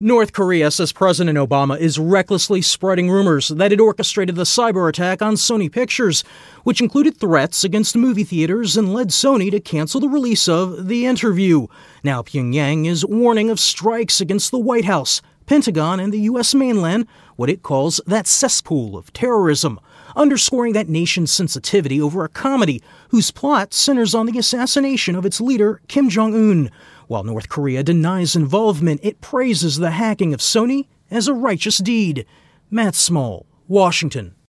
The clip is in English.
North Korea says President Obama is recklessly spreading rumors that it orchestrated the cyber attack on Sony Pictures, which included threats against movie theaters and led Sony to cancel the release of The Interview. Now Pyongyang is warning of strikes against the White House, Pentagon, and the U.S. mainland, what it calls that cesspool of terrorism, underscoring that nation's sensitivity over a comedy whose plot centers on the assassination of its leader, Kim Jong-un. While North Korea denies involvement, it praises the hacking of Sony as a righteous deed. Matt Small, Washington.